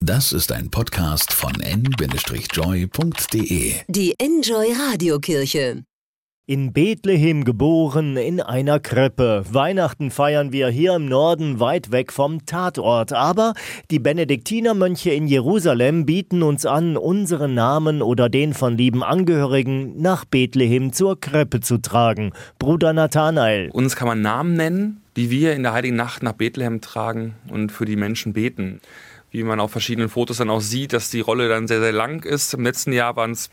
Das ist ein Podcast von n-joy.de. Die Enjoy Radiokirche. In Bethlehem geboren, in einer Krippe. Weihnachten feiern wir hier im Norden, weit weg vom Tatort. Aber die Benediktinermönche in Jerusalem bieten uns an, unseren Namen oder den von lieben Angehörigen nach Bethlehem zur Krippe zu tragen. Bruder Nathanael. Uns kann man Namen nennen, die wir in der Heiligen Nacht nach Bethlehem tragen und für die Menschen beten. Wie man auf verschiedenen Fotos dann auch sieht, dass die Rolle dann sehr, sehr lang ist. Im letzten Jahr waren es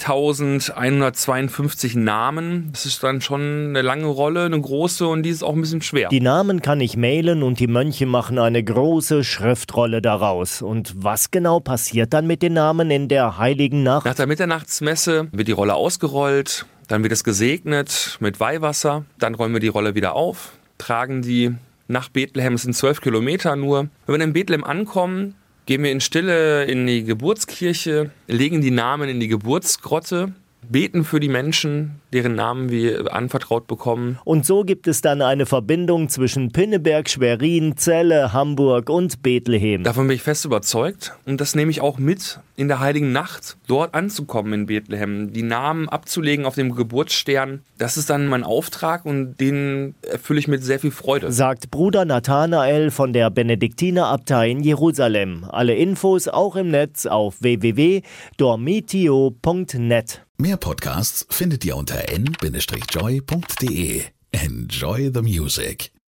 70.152 Namen. Das ist dann schon eine lange Rolle, eine große, und die ist auch ein bisschen schwer. Die Namen kann ich mailen und die Mönche machen eine große Schriftrolle daraus. Und was genau passiert dann mit den Namen in der Heiligen Nacht? Nach der Mitternachtsmesse wird die Rolle ausgerollt, dann wird es gesegnet mit Weihwasser, dann rollen wir die Rolle wieder auf, tragen die nach Bethlehem. Es sind 12 Kilometer nur. Wenn wir in Bethlehem ankommen, gehen wir in Stille in die Geburtskirche, legen die Namen in die Geburtsgrotte, beten für die Menschen, deren Namen wir anvertraut bekommen. Und so gibt es dann eine Verbindung zwischen Pinneberg, Schwerin, Celle, Hamburg und Bethlehem. Davon bin ich fest überzeugt, und das nehme ich auch mit in der Heiligen Nacht, dort anzukommen in Bethlehem, die Namen abzulegen auf dem Geburtsstern. Das ist dann mein Auftrag, und den erfülle ich mit sehr viel Freude. Sagt Bruder Nathanael von der Benediktinerabtei in Jerusalem. Alle Infos auch im Netz auf www.dormitio.net. Mehr Podcasts findet ihr unter n-joy.de. Enjoy the music.